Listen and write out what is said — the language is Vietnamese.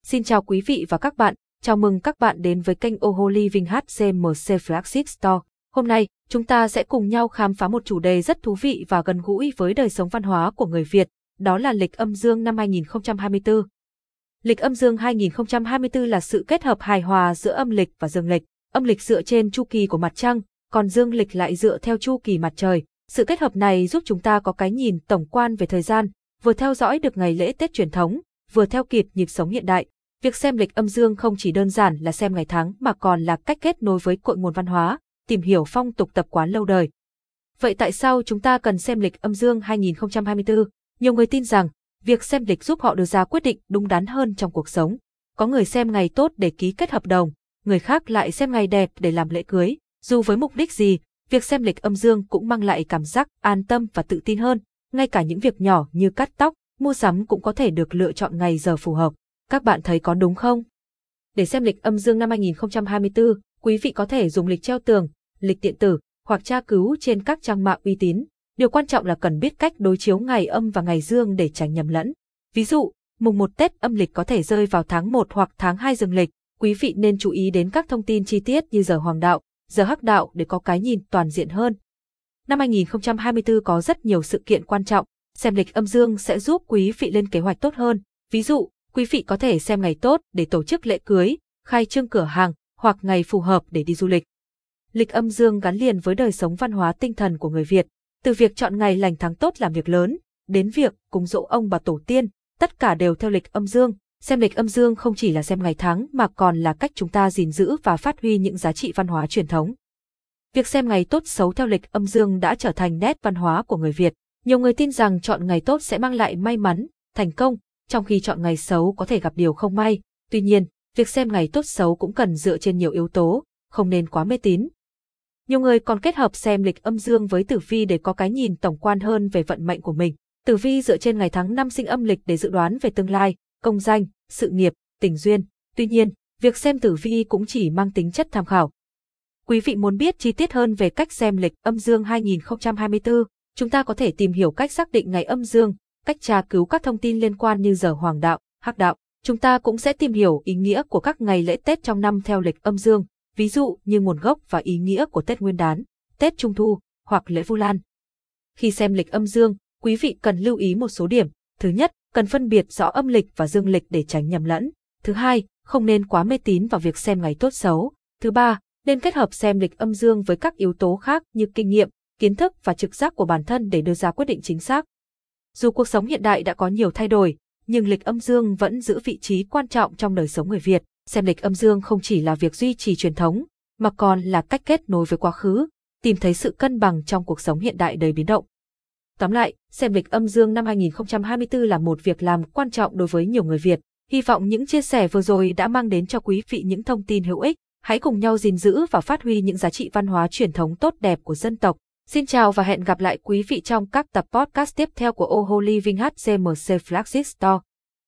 Xin chào quý vị và các bạn, chào mừng các bạn đến với kênh Oho Living HCMC Flagship Store. Hôm nay, chúng ta sẽ cùng nhau khám phá một chủ đề rất thú vị và gần gũi với đời sống văn hóa của người Việt, đó là lịch âm dương năm 2024. Lịch âm dương 2024 là sự kết hợp hài hòa giữa âm lịch và dương lịch. Âm lịch dựa trên chu kỳ của mặt trăng, còn dương lịch lại dựa theo chu kỳ mặt trời. Sự kết hợp này giúp chúng ta có cái nhìn tổng quan về thời gian, vừa theo dõi được ngày lễ Tết truyền thống, vừa theo kịp nhịp sống hiện đại. Việc xem lịch âm dương không chỉ đơn giản là xem ngày tháng mà còn là cách kết nối với cội nguồn văn hóa, tìm hiểu phong tục tập quán lâu đời. Vậy tại sao chúng ta cần xem lịch âm dương 2024? Nhiều người tin rằng, việc xem lịch giúp họ đưa ra quyết định đúng đắn hơn trong cuộc sống. Có người xem ngày tốt để ký kết hợp đồng, người khác lại xem ngày đẹp để làm lễ cưới. Dù với mục đích gì, việc xem lịch âm dương cũng mang lại cảm giác an tâm và tự tin hơn. Ngay cả những việc nhỏ như cắt tóc, mua sắm cũng có thể được lựa chọn ngày giờ phù hợp. Các bạn thấy có đúng không? Để xem lịch âm dương năm 2024, quý vị có thể dùng lịch treo tường, lịch điện tử hoặc tra cứu trên các trang mạng uy tín. Điều quan trọng là cần biết cách đối chiếu ngày âm và ngày dương để tránh nhầm lẫn. Ví dụ, mùng 1 Tết âm lịch có thể rơi vào tháng 1 hoặc tháng 2 dương lịch. Quý vị nên chú ý đến các thông tin chi tiết như giờ hoàng đạo, giờ hắc đạo để có cái nhìn toàn diện hơn. Năm 2024 có rất nhiều sự kiện quan trọng, xem lịch âm dương sẽ giúp quý vị lên kế hoạch tốt hơn. Ví dụ, quý vị có thể xem ngày tốt để tổ chức lễ cưới, khai trương cửa hàng hoặc ngày phù hợp để đi du lịch. Lịch âm dương gắn liền với đời sống văn hóa tinh thần của người Việt, từ việc chọn ngày lành tháng tốt làm việc lớn, đến việc cúng giỗ ông bà tổ tiên, tất cả đều theo lịch âm dương. Xem lịch âm dương không chỉ là xem ngày tháng mà còn là cách chúng ta gìn giữ và phát huy những giá trị văn hóa truyền thống. Việc xem ngày tốt xấu theo lịch âm dương đã trở thành nét văn hóa của người Việt. Nhiều người tin rằng chọn ngày tốt sẽ mang lại may mắn, thành công, trong khi chọn ngày xấu có thể gặp điều không may. Tuy nhiên, việc xem ngày tốt xấu cũng cần dựa trên nhiều yếu tố, không nên quá mê tín. Nhiều người còn kết hợp xem lịch âm dương với tử vi để có cái nhìn tổng quan hơn về vận mệnh của mình. Tử vi dựa trên ngày tháng năm sinh âm lịch để dự đoán về tương lai, công danh, sự nghiệp, tình duyên. Tuy nhiên, việc xem tử vi cũng chỉ mang tính chất tham khảo. Quý vị muốn biết chi tiết hơn về cách xem lịch âm dương 2024, chúng ta có thể tìm hiểu cách xác định ngày âm dương, cách tra cứu các thông tin liên quan như giờ hoàng đạo, hắc đạo. Chúng ta cũng sẽ tìm hiểu ý nghĩa của các ngày lễ Tết trong năm theo lịch âm dương, ví dụ như nguồn gốc và ý nghĩa của Tết Nguyên đán, Tết Trung thu hoặc lễ Vu Lan. Khi xem lịch âm dương, quý vị cần lưu ý một số điểm. Thứ nhất, cần phân biệt rõ âm lịch và dương lịch để tránh nhầm lẫn. Thứ hai, không nên quá mê tín vào việc xem ngày tốt xấu. Thứ ba, nên kết hợp xem lịch âm dương với các yếu tố khác như kinh nghiệm, kiến thức và trực giác của bản thân để đưa ra quyết định chính xác. Dù cuộc sống hiện đại đã có nhiều thay đổi, nhưng lịch âm dương vẫn giữ vị trí quan trọng trong đời sống người Việt. Xem lịch âm dương không chỉ là việc duy trì truyền thống, mà còn là cách kết nối với quá khứ, tìm thấy sự cân bằng trong cuộc sống hiện đại đầy biến động. Tóm lại, xem lịch âm dương năm 2024 là một việc làm quan trọng đối với nhiều người Việt. Hy vọng những chia sẻ vừa rồi đã mang đến cho quý vị những thông tin hữu ích. Hãy cùng nhau gìn giữ và phát huy những giá trị văn hóa truyền thống tốt đẹp của dân tộc. Xin chào và hẹn gặp lại quý vị trong các tập podcast tiếp theo của Oho Living HCMC Flagship Store.